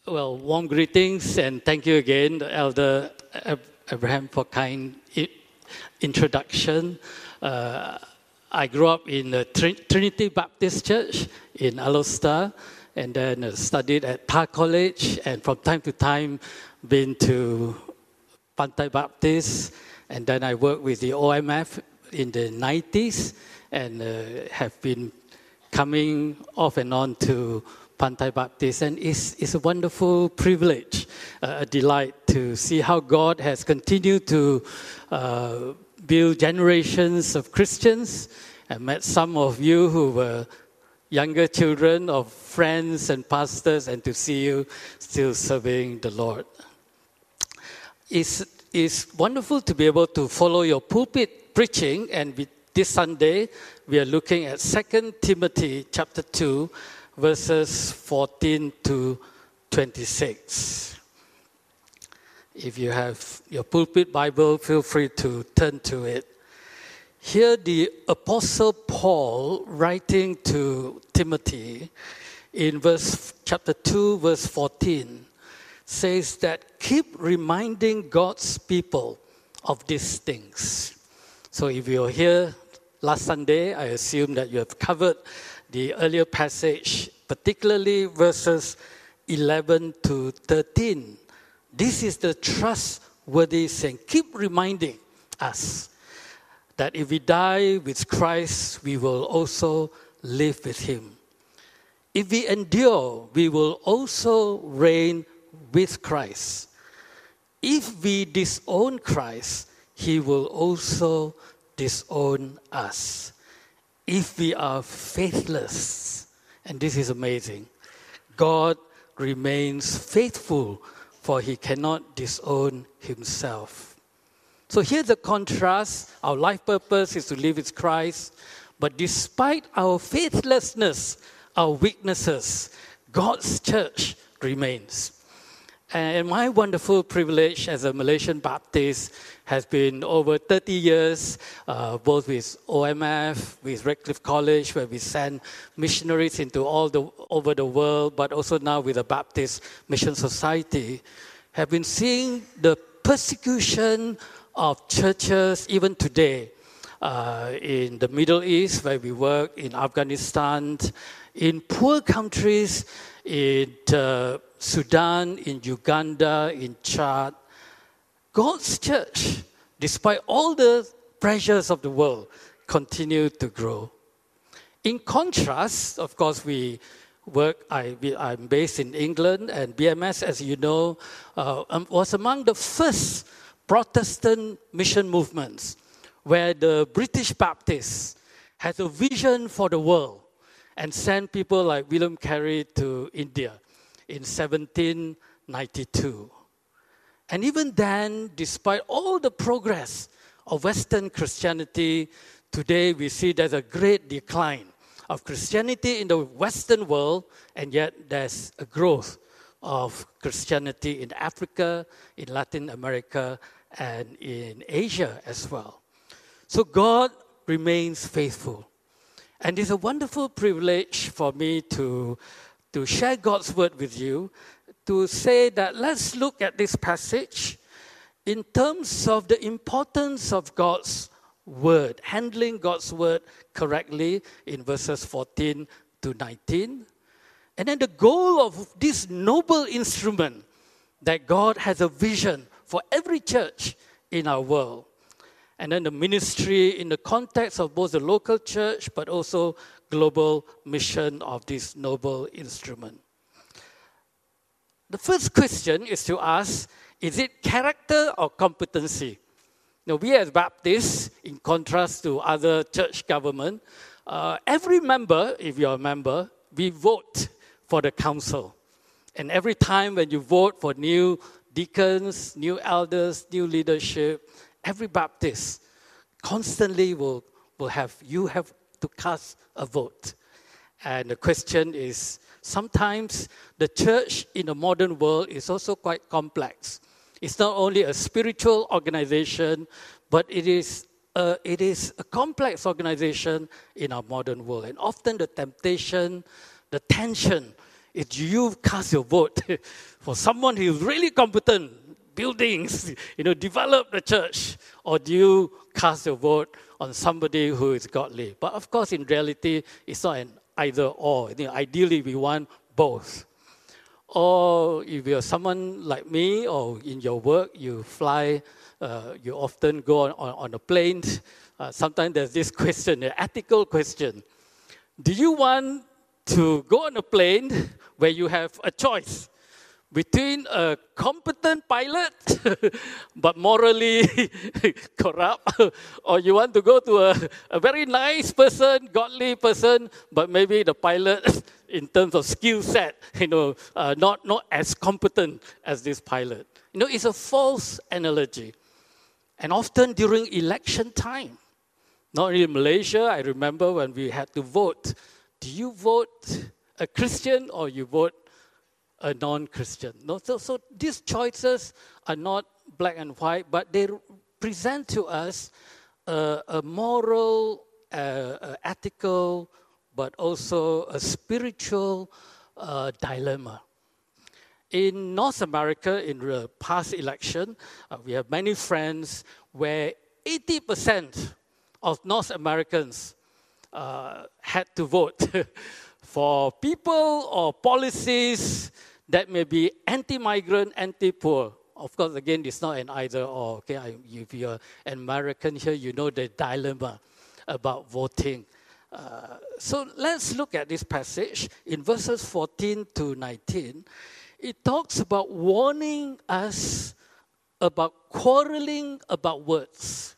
Well, warm greetings and thank you again, Elder Abraham, for kind introduction. I grew up in the Trinity Baptist Church in Alostar, and then studied at Tar College, and from time to time been to Pantai Baptist, and then I worked with the OMF in the 90s, and have been coming off and on to Pantai Baptist, and it's a wonderful privilege, a delight to see how God has continued to build generations of Christians. I met some of you who were younger children of friends and pastors, and to see you still serving the Lord. It's wonderful to be able to follow your pulpit preaching, and this Sunday we are looking at 2 Timothy chapter 2, verses 14 to 26. If you have your pulpit Bible, feel free to turn to it. Here the Apostle Paul, writing to Timothy in chapter 2, verse 14, says that keep reminding God's people of these things. So if you're here last Sunday, I assume that you have covered the earlier passage, particularly verses 11 to 13. This is the trustworthy saying. Keep reminding us that if we die with Christ, we will also live with Him. If we endure, we will also reign with Christ. If we disown Christ, He will also disown us. If we are faithless, and this is amazing, God remains faithful, for He cannot disown Himself. So here's the contrast. Our life purpose is to live with Christ, but despite our faithlessness, our weaknesses, God's church remains. And my wonderful privilege as a Malaysian Baptist has been over 30 years, both with OMF, with Redcliffe College, where we send missionaries into over the world, but also now with the Baptist Mission Society, have been seeing the persecution of churches even today in the Middle East, where we work, in Afghanistan, in poor countries, in Sudan, in Uganda, in Chad. God's church, despite all the pressures of the world, continue to grow. In contrast, of course, I'm based in England, and BMS, as you know, was among the first Protestant mission movements where the British Baptists had a vision for the world and sent people like William Carey to India in 1792. And even then, despite all the progress of Western Christianity, today we see there's a great decline of Christianity in the Western world, and yet there's a growth of Christianity in Africa, in Latin America, and in Asia as well. So God remains faithful. And it's a wonderful privilege for me to share God's word with you, to say that let's look at this passage in terms of the importance of God's word, handling God's word correctly in verses 14 to 19. And then the goal of this noble instrument, that God has a vision for every church in our world. And then the ministry in the context of both the local church but also global mission of this noble instrument. The first question is to ask, is it character or competency? Now, we as Baptists, in contrast to other church government, every member, if you're a member, we vote for the council. And every time when you vote for new deacons, new elders, new leadership, every Baptist constantly will have to cast a vote. And the question is, sometimes the church in the modern world is also quite complex. It's not only a spiritual organization, but it is a complex organization in our modern world. And often the temptation, the tension is do you cast your vote for someone who is really competent, buildings, develop the church, or do you cast your vote on somebody who is godly? But of course, in reality, it's not an either or. Ideally, we want both. Or if you're someone like me, or in your work, you fly, you often go on a plane. Sometimes there's this question, an ethical question. Do you want to go on a plane where you have a choice between a competent pilot but morally corrupt, or you want to go to a very nice person, godly person, but maybe the pilot in terms of skill set, not as competent as this pilot? It's a false analogy. And often during election time, not only in Malaysia, I remember when we had to vote. Do you vote a Christian or you vote a non-Christian? No, so these choices are not black and white, but they present to us a moral, ethical, but also a spiritual dilemma. In North America, in the past election, we have many friends where 80% of North Americans had to vote for people or policies that may be anti-migrant, anti-poor. Of course, again, it's not an either or. Okay, if you're an American here, you know the dilemma about voting. So let's look at this passage in verses 14 to 19. It talks about warning us about quarreling about words.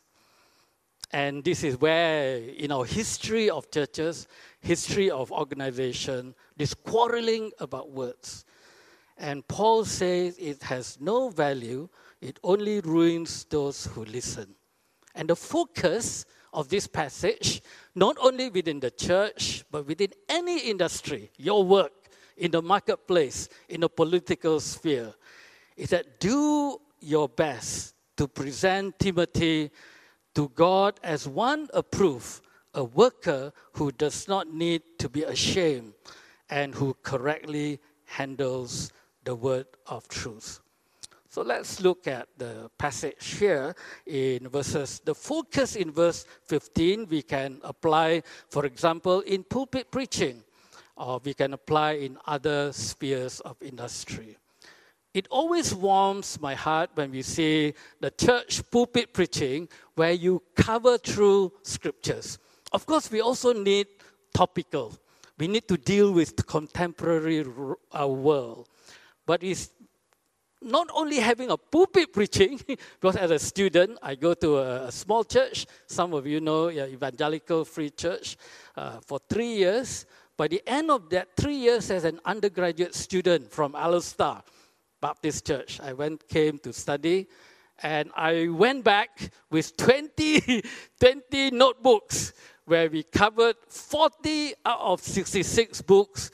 And this is where, in our history of churches, history of organization, this quarreling about words. And Paul says it has no value, it only ruins those who listen. And the focus of this passage, not only within the church, but within any industry, your work, in the marketplace, in the political sphere, is that do your best to present Timothy to God as one approved, a worker who does not need to be ashamed and who correctly handles the word of truth. So let's look at the passage here in verses. The focus in verse 15 we can apply, for example, in pulpit preaching, or we can apply in other spheres of industry. It always warms my heart when we see the church pulpit preaching where you cover through scriptures. Of course, we also need topical. We need to deal with the contemporary world. But it's not only having a pulpit preaching, because as a student, I go to a small church. Some of you know, Evangelical Free Church, for 3 years. By the end of that 3 years as an undergraduate student from Alostar Baptist Church, I came to study, and I went back with 20 notebooks where we covered 40 out of 66 books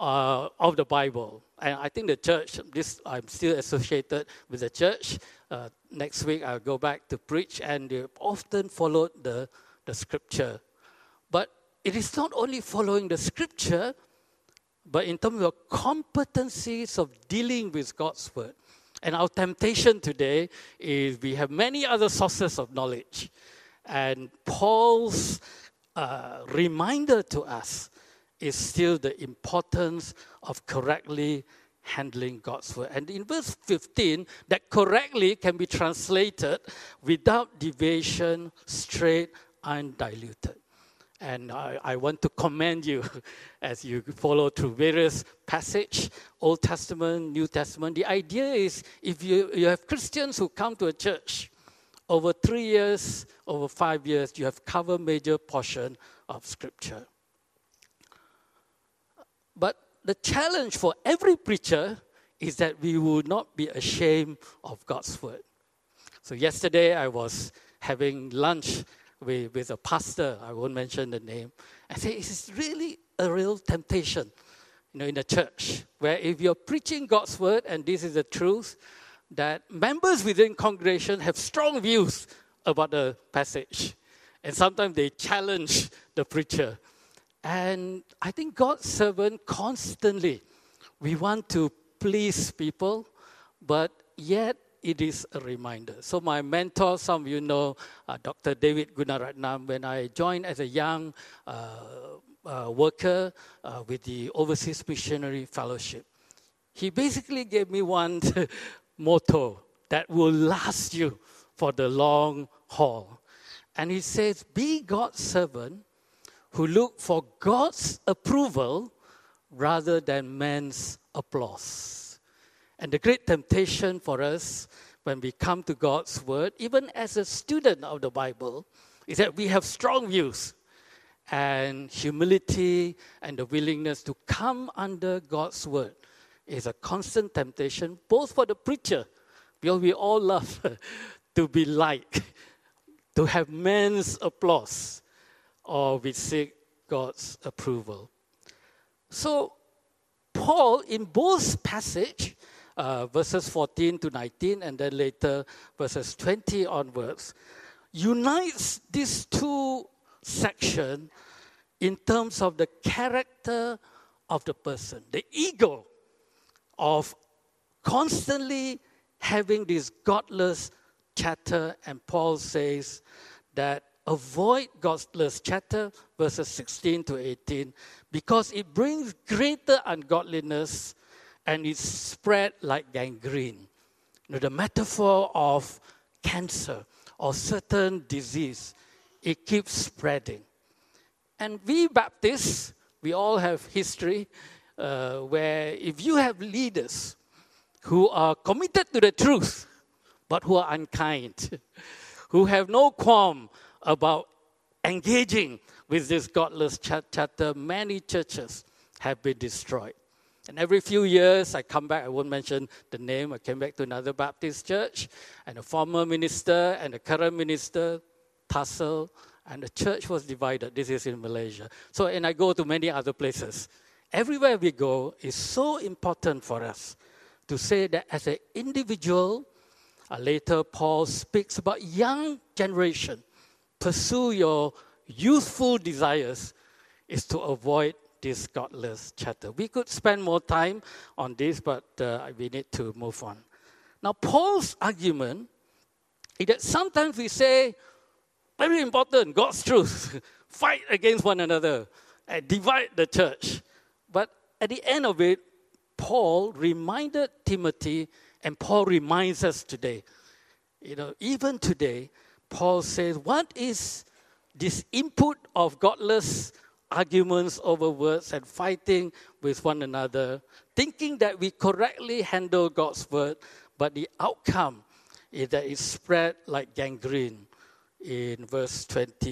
of the Bible. And I think the church, I'm still associated with the church. Next week I'll go back to preach, and they often followed the scripture. But it is not only following the scripture, but in terms of competencies of dealing with God's word. And our temptation today is we have many other sources of knowledge. And Paul's reminder to us is still the importance of correctly handling God's word. And in verse 15, that correctly can be translated without deviation, straight, undiluted. And I want to commend you as you follow through various passages, Old Testament, New Testament. The idea is if you have Christians who come to a church, over 3 years, over 5 years, you have covered major portion of Scripture. But the challenge for every preacher is that we will not be ashamed of God's word. So yesterday I was having lunch with a pastor, I won't mention the name. I say it's really a real temptation, in the church, where if you're preaching God's word and this is the truth, that members within congregation have strong views about the passage. And sometimes they challenge the preacher. And I think God's servant constantly We want to please people, but yet it is a reminder. So my mentor, some of you know, Dr. David Gunaratnam, when I joined as a young worker with the Overseas Missionary Fellowship, he basically gave me one motto that will last you for the long haul. And he says, be God's servant who look for God's approval rather than man's applause. And the great temptation for us when we come to God's word, even as a student of the Bible, is that we have strong views. And humility and the willingness to come under God's word is a constant temptation, both for the preacher, because we all love to be liked, to have man's applause, or we seek God's approval. So, Paul, in both passages, verses 14 to 19, and then later verses 20 onwards, unites these two sections in terms of the character of the person, the ego of constantly having this godless chatter. And Paul says that avoid godless chatter, verses 16 to 18, because it brings greater ungodliness and it's spread like gangrene. You know, the metaphor of cancer or certain disease, it keeps spreading. And we Baptists, we all have history where if you have leaders who are committed to the truth, but who are unkind, who have no qualm about engaging with this godless chatter, many churches have been destroyed. And every few years, I come back, I won't mention the name, I came back to another Baptist church, and the former minister and the current minister tussled, and the church was divided. This is in Malaysia. So, and I go to many other places. Everywhere we go, it's so important for us to say that as an individual, later Paul speaks about young generation. Pursue your youthful desires is to avoid this godless chatter. We could spend more time on this, but we need to move on. Now, Paul's argument is that sometimes we say, very important, God's truth, fight against one another, and divide the church. But at the end of it, Paul reminded Timothy, and Paul reminds us today. You know, even today, Paul says, what is this input of godless arguments over words and fighting with one another, thinking that we correctly handle God's word, but the outcome is that it spread like gangrene in verse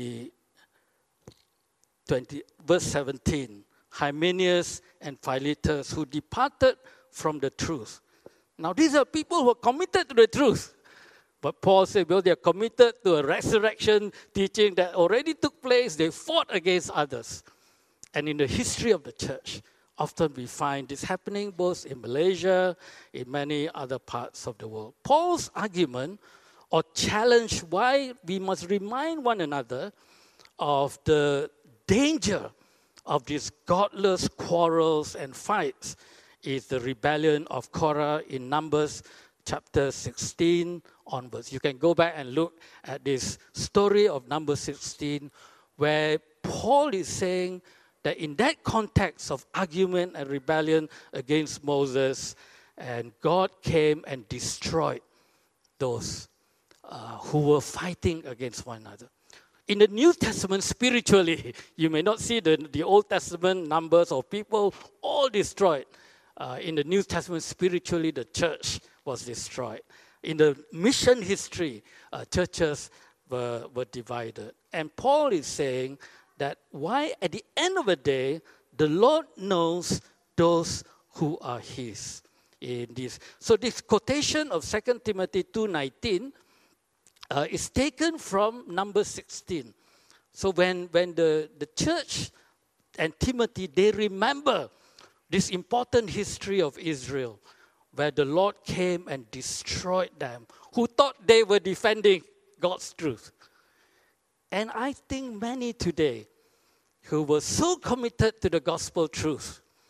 17. Hymenaeus and Philetus, who departed from the truth. Now, these are people who are committed to the truth. But Paul said, well, they are committed to a resurrection teaching that already took place. They fought against others. And in the history of the church, often we find this happening both in Malaysia, in many other parts of the world. Paul's argument or challenge why we must remind one another of the danger of these godless quarrels and fights is the rebellion of Korah in Numbers chapter 16 onwards. You can go back and look at this story of Numbers 16 where Paul is saying that in that context of argument and rebellion against Moses, and God came and destroyed those who were fighting against one another. In the New Testament, spiritually, you may not see the Old Testament numbers of people all destroyed. In the New Testament, spiritually, the church was destroyed. In the mission history, churches were divided. And Paul is saying that why, at the end of the day, the Lord knows those who are His. In this, so this quotation of 2 Timothy 2:19 is taken from Numbers 16. So when the church and Timothy, they remember this important history of Israel, where the Lord came and destroyed them, who thought they were defending God's truth. And I think many today who were so committed to the gospel truth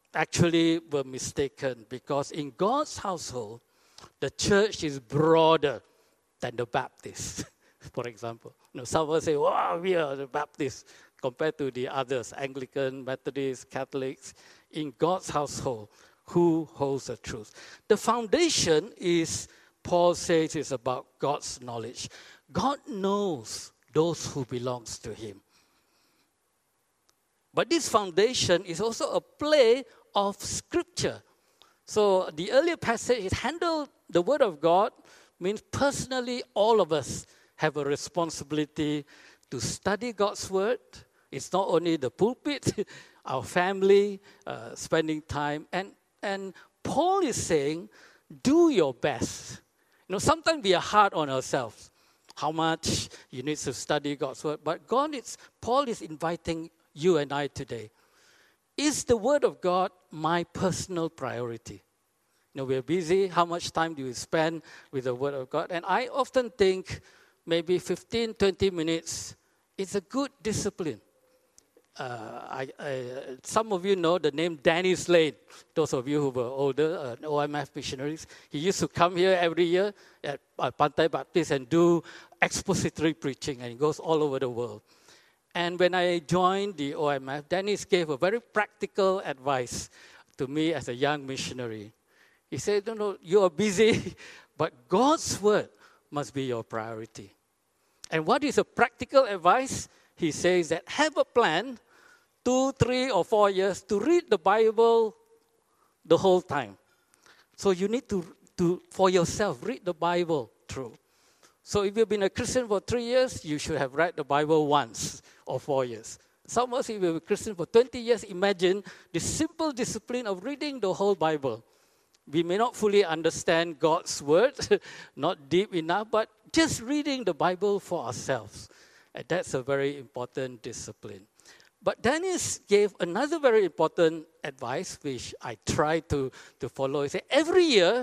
actually were mistaken, because in God's household, the church is broader than the Baptists, for example. Some will say, wow, we are the Baptists compared to the others, Anglican, Methodist, Catholics. In God's household, who holds the truth? The foundation is, Paul says, is about God's knowledge. God knows those who belongs to him. But this foundation is also a play of Scripture. So the earlier passage is handle the Word of God, means personally all of us have a responsibility to study God's Word. It's not only the pulpit, our family, spending time. And Paul is saying, do your best. Sometimes we are hard on ourselves. How much you need to study God's Word. But Paul is inviting you and I today. Is the Word of God my personal priority? We're busy. How much time do you spend with the Word of God? And I often think maybe 15, 20 minutes is a good discipline. Some of you know the name Danny Slade. Those of you who were older, OMF missionaries. He used to come here every year at Pantai Baptist and do expository preaching, and he goes all over the world. And when I joined the OMF, Dennis gave a very practical advice to me as a young missionary. He said, no, you are busy, but God's Word must be your priority. And what is a practical advice? He says that have a plan, 2, 3, or 4 years, to read the Bible the whole time. So you need to for yourself, read the Bible through. So if you've been a Christian for 3 years, you should have read the Bible once or 4 years. Some of us, if you've been a Christian for 20 years, imagine the simple discipline of reading the whole Bible. We may not fully understand God's Word, not deep enough, but just reading the Bible for ourselves. And that's a very important discipline. But Dennis gave another very important advice, which I try to follow. He said, every year,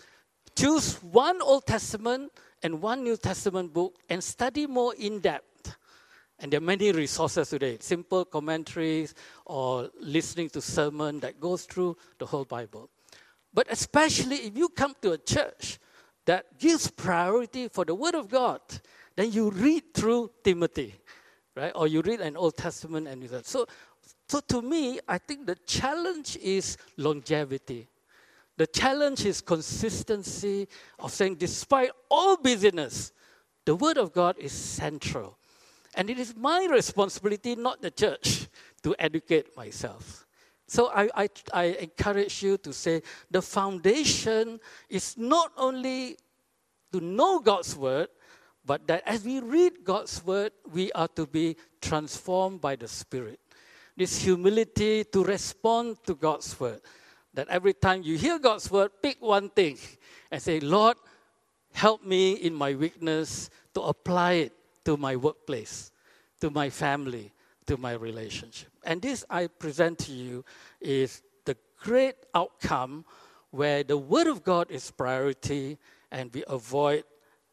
choose one Old Testament and one New Testament book and study more in depth. And there are many resources today, simple commentaries or listening to sermon that goes through the whole Bible. But especially if you come to a church that gives priority for the Word of God, then you read through Timothy, right? Or you read an Old Testament and that. So to me, I think the challenge is longevity. The challenge is consistency of saying, despite all busyness, the Word of God is central. And it is my responsibility, not the church, to educate myself. So I encourage you to say the foundation is not only to know God's Word, but that as we read God's Word, we are to be transformed by the Spirit. This humility to respond to God's Word. That every time you hear God's Word, pick one thing and say, Lord, help me in my weakness to apply it to my workplace, to my family, to my relationship. And this I present to you is the great outcome where the Word of God is priority and we avoid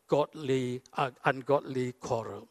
ungodly quarrel.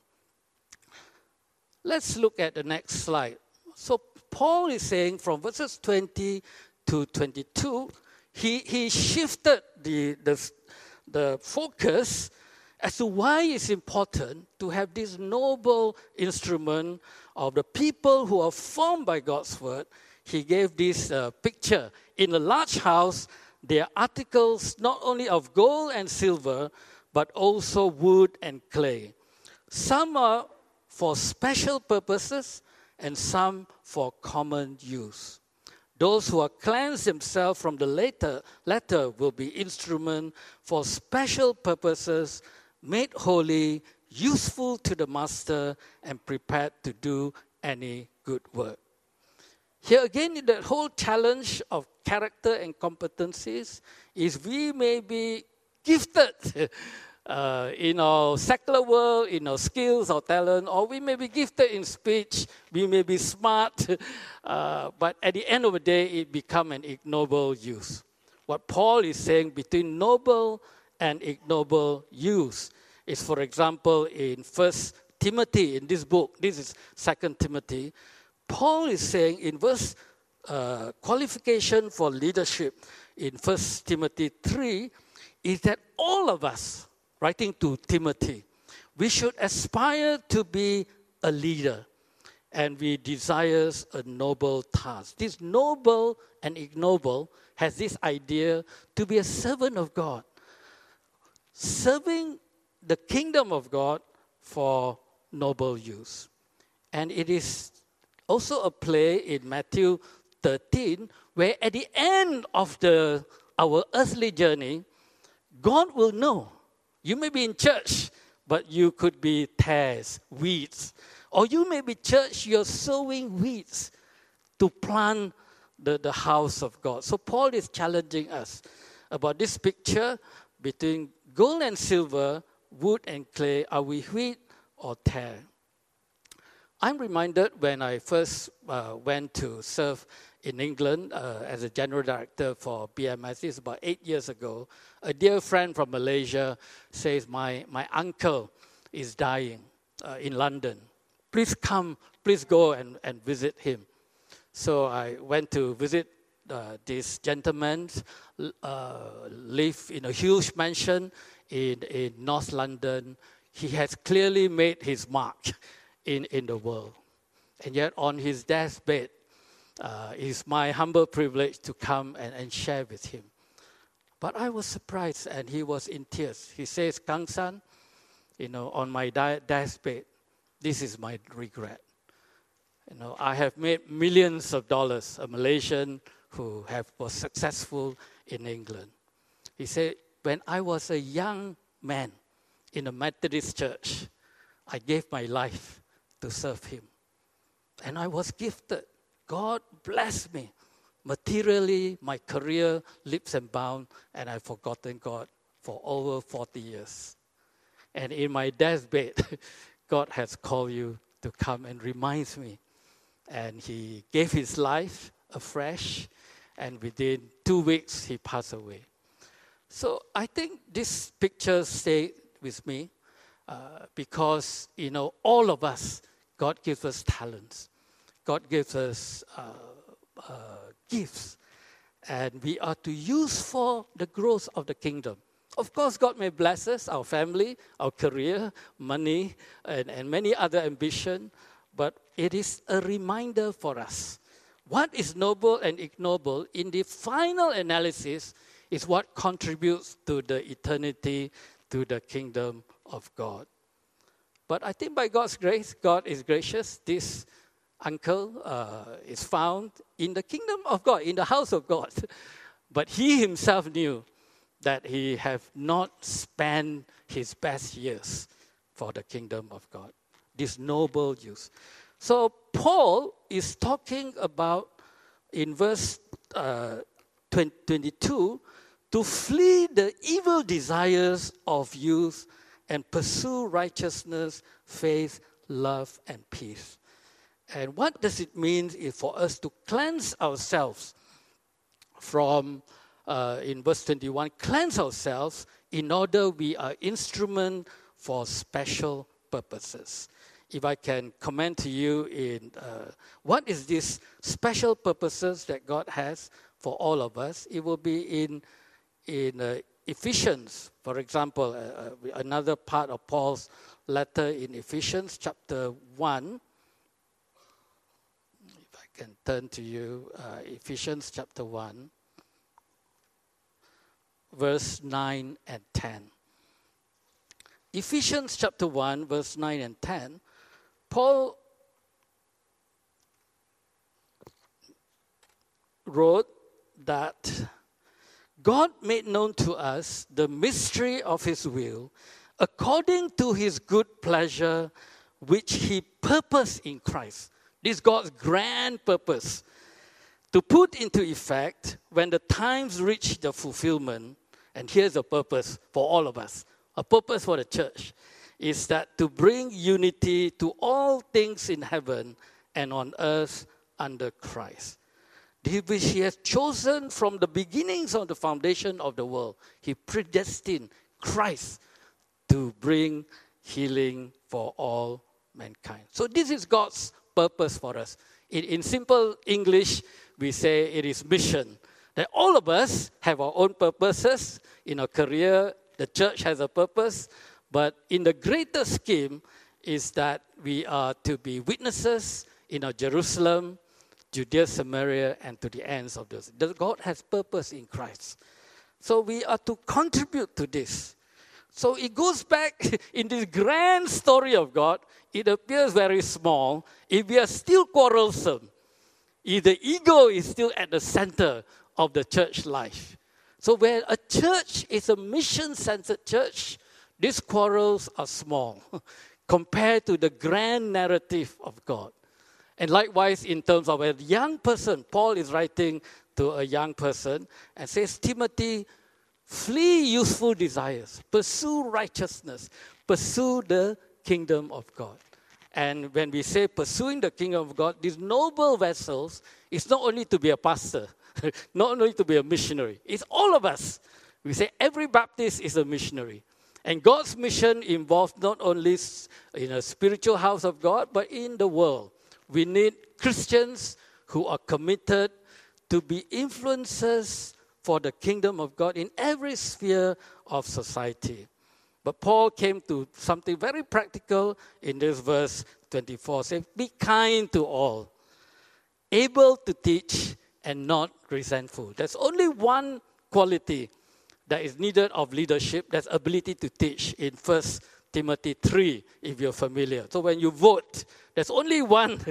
Let's look at the next slide. So Paul is saying from verses 20 to 22, he shifted the focus as to why it's important to have this noble instrument of the people who are formed by God's Word. He gave this picture. In a large house, there are articles not only of gold and silver, but also wood and clay. Some are for special purposes and some for common use. Those who are cleansed themselves from the latter will be instrument for special purposes, made holy, useful to the master, and prepared to do any good work. Here again, the whole challenge of character and competencies is we may be gifted in our secular world, in our skills or talent, or we may be gifted in speech, we may be smart, but at the end of the day, it becomes an ignoble use. What Paul is saying between noble and ignoble use is, for example, in 1 Timothy, in this book, this is 2 Timothy, Paul is saying in verse qualification for leadership in 1 Timothy 3 is that all of us, writing to Timothy, we should aspire to be a leader, and we desire a noble task. This noble and ignoble has this idea to be a servant of God, serving the kingdom of God for noble use. And it is also a play in Matthew 13, where at the end of our earthly journey, God will know. You may be in church, but you could be tares, weeds. Or you may be church, you're sowing weeds to plant the house of God. So Paul is challenging us about this picture between gold and silver, wood and clay. Are we wheat or tare? I'm reminded when I first went to serve in England as a general director for BMS, this is about 8 years ago. A dear friend from Malaysia says, my uncle is dying in London. Please come, please go and visit him. So I went to visit this gentleman, live in a huge mansion in North London. He has clearly made his mark in the world. And yet on his deathbed, it's my humble privilege to come and share with him. But I was surprised, and he was in tears. He says, Kang San, on my deathbed, this is my regret. I have made millions of dollars, a Malaysian who was successful in England. He said, when I was a young man in a Methodist church, I gave my life to serve him. And I was gifted. God blessed me. Materially, my career leaps and bounds, and I've forgotten God for over 40 years. And in my deathbed, God has called you to come and reminds me. And he gave his life afresh, and within 2 weeks, he passed away. So I think this picture stayed with me because, all of us, God gives us talents. God gives us gifts, and we are to use for the growth of the kingdom. Of course, God may bless us, our family, our career, money, and many other ambitions, but it is a reminder for us. What is noble and ignoble in the final analysis is what contributes to the eternity, to the kingdom of God. But I think by God's grace, God is gracious. This uncle is found in the kingdom of God, in the house of God. But he himself knew that he have not spent his best years for the kingdom of God. This noble use. So Paul is talking about, in verse 22, to flee the evil desires of youth and pursue righteousness, faith, love, and peace. And what does it mean for us to cleanse ourselves from, in verse 21, cleanse ourselves in order we are instrument for special purposes. If I can comment to you in what is this special purposes that God has for all of us, it will be in Ephesians, for example, another part of Paul's letter in Ephesians chapter 1. If I can turn to you, Ephesians chapter 1, verse 9 and 10. Ephesians chapter 1, verse 9 and 10, Paul wrote that God made known to us the mystery of his will according to his good pleasure, which he purposed in Christ. This is God's grand purpose, to put into effect when the times reach the fulfillment. And here's a purpose for all of us, a purpose for the church, is that to bring unity to all things in heaven and on earth under Christ, which he has chosen from the beginnings of the foundation of the world. He predestined Christ to bring healing for all mankind. So this is God's purpose for us. In simple English, we say it is mission. That all of us have our own purposes in our career. The church has a purpose. But in the greater scheme is that we are to be witnesses in our Jerusalem, Judea, Samaria, and to the ends of the earth. God has purpose in Christ. So we are to contribute to this. So it goes back in this grand story of God. It appears very small. If we are still quarrelsome, if the ego is still at the center of the church life. So where a church is a mission-centered church, these quarrels are small compared to the grand narrative of God. And likewise, in terms of a young person, Paul is writing to a young person and says, Timothy, flee youthful desires, pursue righteousness, pursue the kingdom of God. And when we say pursuing the kingdom of God, these noble vessels is not only to be a pastor, not only to be a missionary, it's all of us. We say every Baptist is a missionary. And God's mission involves not only in a spiritual house of God, but in the world. We need Christians who are committed to be influencers for the kingdom of God in every sphere of society. But Paul came to something very practical in this verse 24. Say, be kind to all, able to teach and not resentful. There's only one quality that is needed of leadership, that's ability to teach in 1 Timothy 3, if you're familiar. So when you vote, there's only one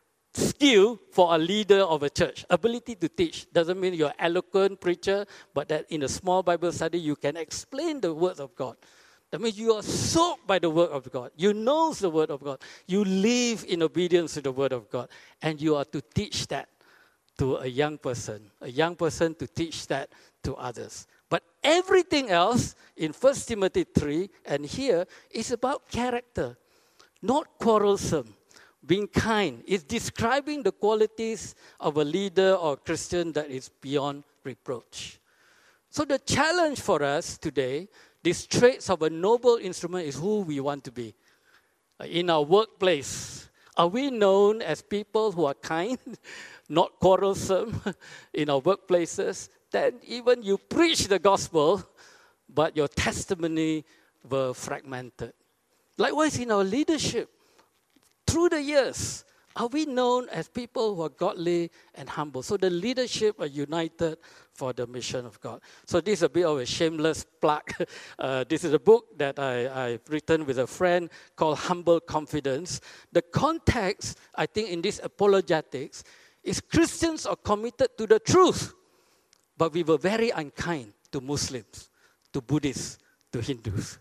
skill for a leader of a church, ability to teach. Doesn't mean you're an eloquent preacher, but that in a small Bible study, you can explain the words of God. That means you are soaked by the word of God. You know the word of God. You live in obedience to the word of God. And you are to teach that to a young person to teach that to others. But everything else in 1 Timothy 3 and here is about character, not quarrelsome, being kind. It's describing the qualities of a leader or Christian that is beyond reproach. So the challenge for us today, these traits of a noble instrument, is who we want to be. In our workplace, are we known as people who are kind, not quarrelsome in our workplaces? Then even you preach the gospel, but your testimony were fragmented. Likewise, in our leadership, through the years, are we known as people who are godly and humble? So the leadership are united for the mission of God. So this is a bit of a shameless plug. This is a book that I've written with a friend called Humble Confidence. The context, I think, in this apologetics is Christians are committed to the truth. But we were very unkind to Muslims, to Buddhists, to Hindus.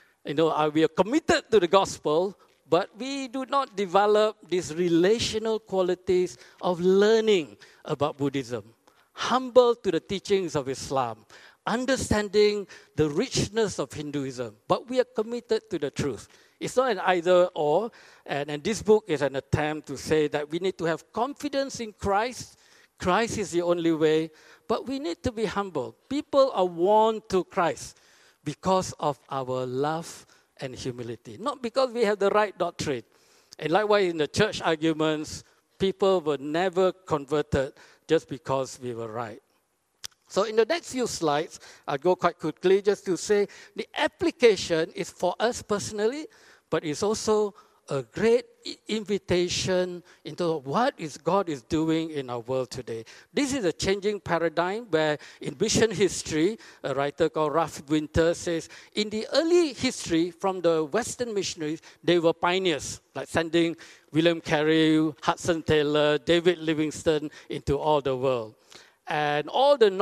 We are committed to the gospel, but we do not develop these relational qualities of learning about Buddhism. Humble to the teachings of Islam, understanding the richness of Hinduism, but we are committed to the truth. It's not an either or, and this book is an attempt to say that we need to have confidence in Christ. Christ is the only way. But we need to be humble. People are won to Christ because of our love and humility, not because we have the right doctrine. And likewise, in the church arguments, people were never converted just because we were right. So in the next few slides, I'll go quite quickly just to say the application is for us personally, but it's also a great invitation into what God is doing in our world today. This is a changing paradigm where in mission history, a writer called Ralph Winter says, in the early history from the Western missionaries, they were pioneers, like sending William Carey, Hudson Taylor, David Livingstone into all the world. And all the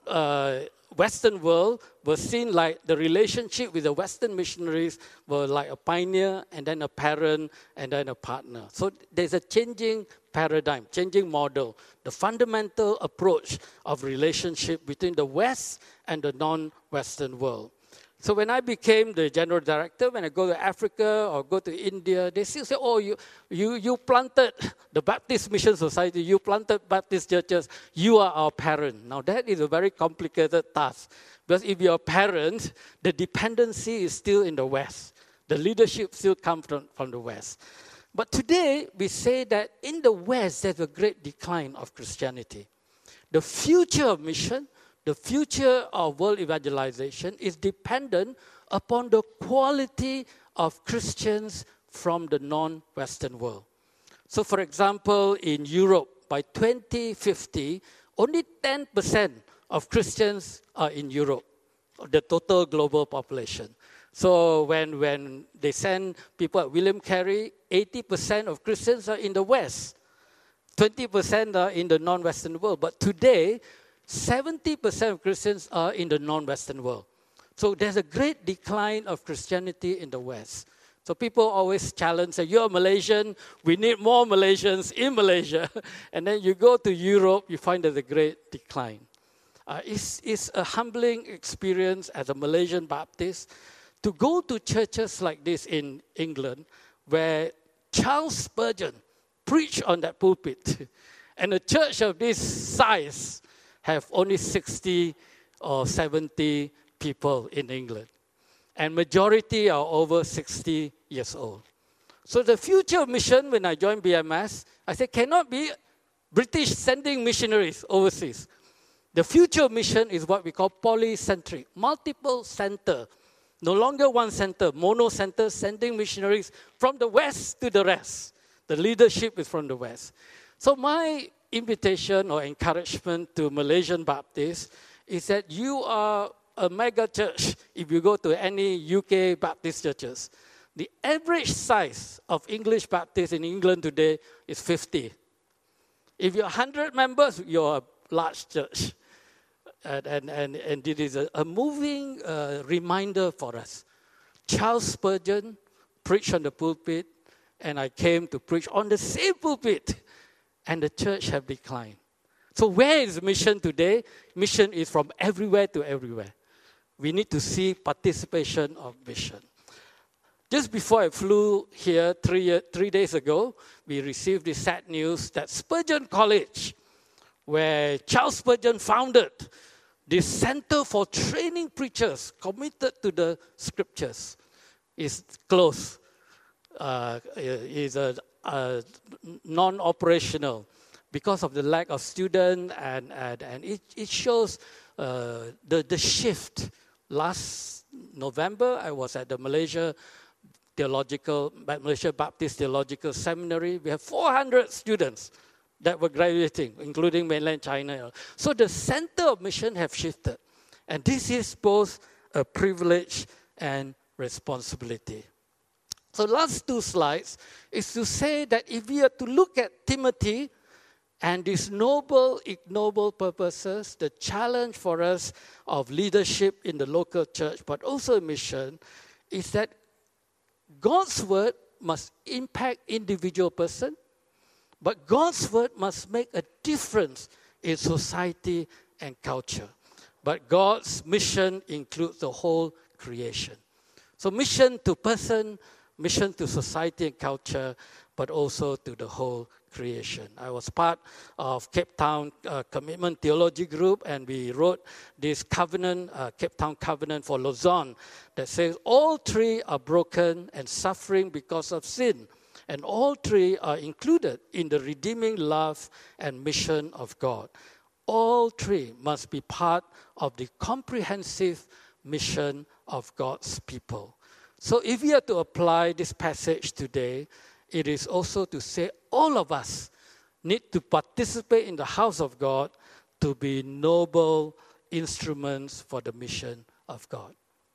non-Western world was seen like the relationship with the Western missionaries were like a pioneer and then a parent and then a partner. So there's a changing paradigm, changing model, the fundamental approach of relationship between the West and the non-Western world. So when I became the general director, when I go to Africa or go to India, they still say, oh, you planted the Baptist Mission Society, you planted Baptist churches, you are our parent. Now that is a very complicated task. Because if you're a parent, the dependency is still in the West. The leadership still comes from the West. But today, we say that in the West, there's a great decline of Christianity. The future of mission, the future of world evangelization is dependent upon the quality of Christians from the non-Western world. So, for example, in Europe, by 2050, only 10% of Christians are in Europe, the total global population. So when they send people at William Carey, 80% of Christians are in the West. 20% are in the non-Western world. But today, 70% of Christians are in the non-Western world. So there's a great decline of Christianity in the West. So people always challenge, say, you're Malaysian, we need more Malaysians in Malaysia. And then you go to Europe, you find there's a great decline. It's a humbling experience as a Malaysian Baptist to go to churches like this in England, where Charles Spurgeon preached on that pulpit. And a church of this size have only 60 or 70 people in England. And majority are over 60 years old. So the future of mission, when I joined BMS, I said, cannot be British sending missionaries overseas. The future of mission is what we call polycentric, multiple center. No longer one center, mono center, sending missionaries from the West to the rest. The leadership is from the West. So my invitation or encouragement to Malaysian Baptists is that you are a mega church. If you go to any UK Baptist churches, the average size of English Baptists in England today is 50. If you're 100 members, you're a large church. And it is a moving reminder for us. Charles Spurgeon preached on the pulpit, and I came to preach on the same pulpit, and the church have declined. So where is mission today? Mission is from everywhere to everywhere. We need to see participation of mission. Just before I flew here 3 days ago, we received the sad news that Spurgeon College, where Charles Spurgeon founded this center for training preachers committed to the scriptures, is closed, is non-operational because of the lack of students, and it shows the shift. Last November, I was at the Malaysia Baptist Theological Seminary. We have 400 students that were graduating, including mainland China. So the center of mission have shifted. And this is both a privilege and responsibility. So last two slides is to say that if we are to look at Timothy and these noble, ignoble purposes, the challenge for us of leadership in the local church, but also mission, is that God's word must impact individual person, but God's word must make a difference in society and culture. But God's mission includes the whole creation. So mission to person, mission to society and culture, but also to the whole creation. I was part of Cape Town Commitment Theology Group, and we wrote this covenant, Cape Town Covenant for Luzon, that says all three are broken and suffering because of sin. And all three are included in the redeeming love and mission of God. All three must be part of the comprehensive mission of God's people. So if we are to apply this passage today, it is also to say all of us need to participate in the house of God to be noble instruments for the mission of God.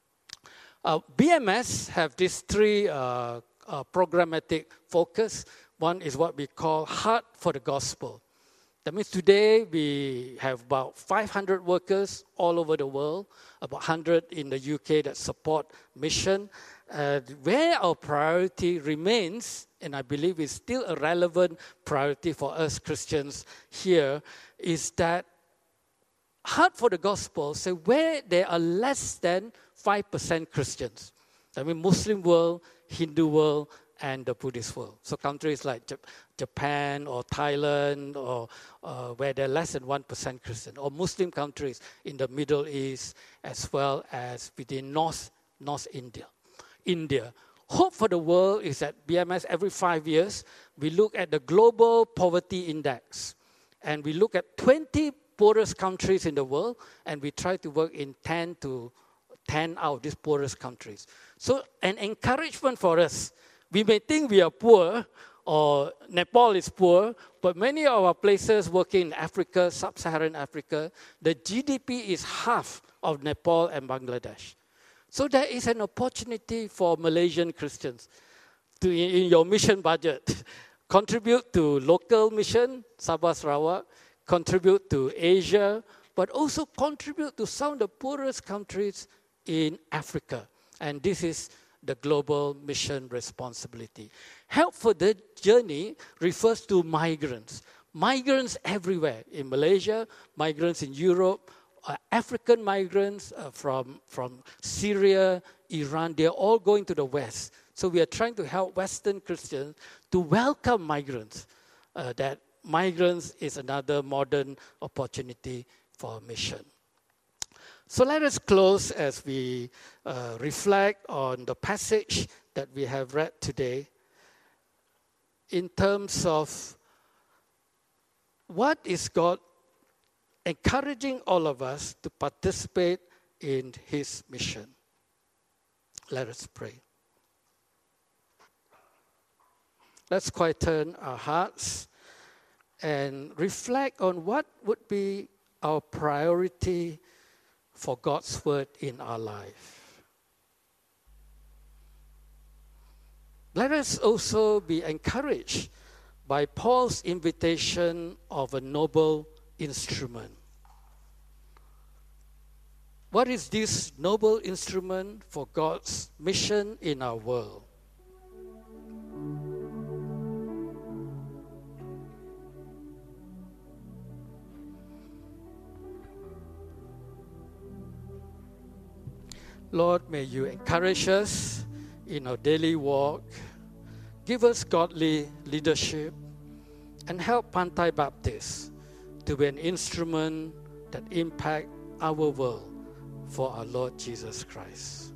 BMS have these three programmatic focus. One is what we call Heart for the Gospel. That means today we have about 500 workers all over the world, about 100 in the UK that support mission. Where our priority remains, and I believe is still a relevant priority for us Christians here, is that Heart for the Gospel, say where there are less than 5% Christians. I mean Muslim world, Hindu world, and the Buddhist world. So countries like Japan or Thailand, or where there are less than 1% Christian, or Muslim countries in the Middle East, as well as within North India, Hope for the World is at BMS every 5 years. We look at the Global Poverty Index. And we look at 20 poorest countries in the world, and we try to work in 10 out of these poorest countries. So an encouragement for us. We may think we are poor, or Nepal is poor, but many of our places working in Africa, sub-Saharan Africa, the GDP is half of Nepal and Bangladesh. So there is an opportunity for Malaysian Christians to, in your mission budget, contribute to local mission, Sabah Sarawak, contribute to Asia, but also contribute to some of the poorest countries in Africa. And this is the global mission responsibility. Help for the journey refers to migrants. Migrants everywhere. In Malaysia, migrants in Europe, African migrants from Syria, Iran, they're all going to the West. So we are trying to help Western Christians to welcome migrants. That migrants is another modern opportunity for mission. So let us close as we reflect on the passage that we have read today in terms of what is God encouraging all of us to participate in His mission. Let us pray. Let's quieten our hearts and reflect on what would be our priority for God's word in our life. Let us also be encouraged by Paul's invitation of a noble instrument. What is this noble instrument for God's mission in our world? Lord, may you encourage us in our daily walk, give us godly leadership, and help Pantai Baptist to be an instrument that impact our world for our Lord Jesus Christ.